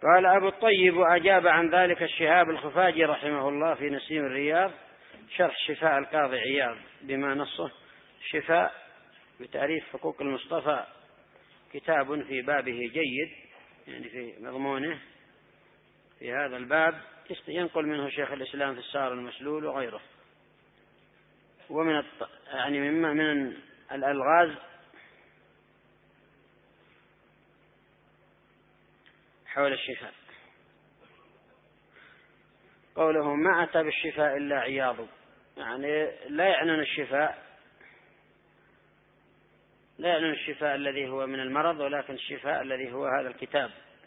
قال أبو الطيب: وأجاب عن ذلك الشهاب الخفاجي رحمه الله في نسيم الرياض شرح شفاء القاضي عياض بما نصه شفاء بتعريف حقوق المصطفى، كتاب في بابه جيد، يعني في مضمونه في هذا الباب، ينقل منه شيخ الإسلام في السار المسلول وغيره. ومن يعني من الألغاز حول الشفاء قوله: ما أتى بالشفاء إلا عياض، يعني لا يعنون الشفاء الذي هو من المرض، ولكن الشفاء الذي هو هذا الكتاب.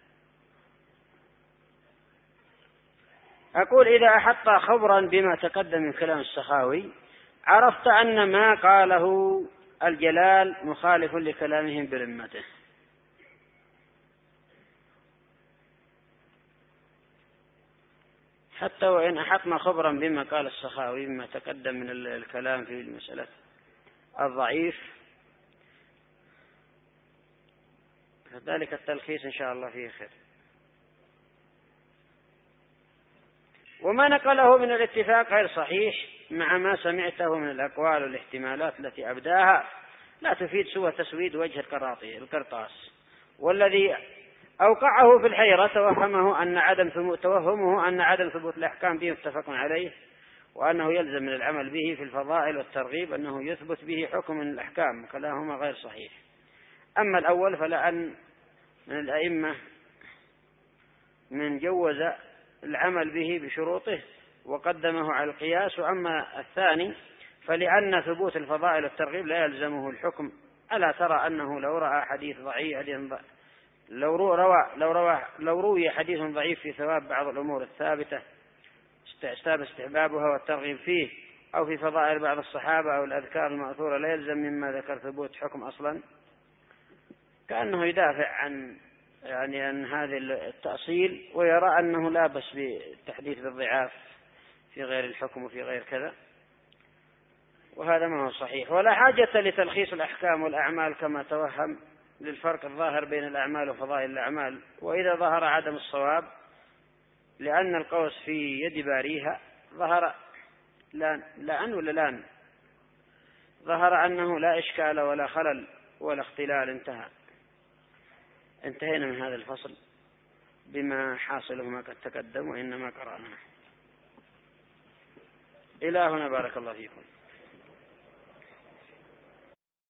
أقول: إذا أحط خبرا بما تقدم من كلام السخاوي عرفت أن ما قاله الجلال مخالف لكلامهم برمته. حتى وإن أحطنا خبرا بما قال السخاوي مما تقدم من الكلام في المسألة الضعيف، فذلك التلخيص إن شاء الله فيه خير. وما نقله من الاتفاق غير صحيح، مع ما سمعته من الأقوال والاحتمالات التي أبداها لا تفيد سوى تسويد وجه القرطاس، والذي أوقعه في الحيرة توهمه أن عدم ثبوت الأحكام به متفق عليه، وأنه يلزم من العمل به في الفضائل والترغيب أنه يثبت به حكم من الأحكام، كلاهما غير صحيح. أما الأول فلأن من الأئمة من جوز العمل به بشروطه وقدمه على القياس، وأما الثاني فلأن ثبوت الفضائل والترغيب لا يلزمه الحكم. ألا ترى أنه لو رأى حديث ضعيف لو روي حديث ضعيف في ثواب بعض الأمور الثابتة استحبابها والترغيب فيه، أو في فضائل بعض الصحابة أو الأذكار المأثورة، لا يلزم مما ذكر ثبوت حكم أصلا. كأنه يدافع عن هذا التأصيل، ويرى أنه لا بس بالتحديث بالضعاف في غير الحكم وفي غير كذا، وهذا ما هو صحيح. ولا حاجة لتلخيص الأحكام والأعمال كما توهم للفرق الظاهر بين الأعمال وفضائل الأعمال. وإذا ظهر عدم الصواب لأن القوس في يد باريها ظهر ظهر أنه لا إشكال ولا خلل ولا اختلال. انتهينا من هذا الفصل بما حاصله ما قد تقدم وإنما قرأناه. إلى هنا، بارك الله فيكم.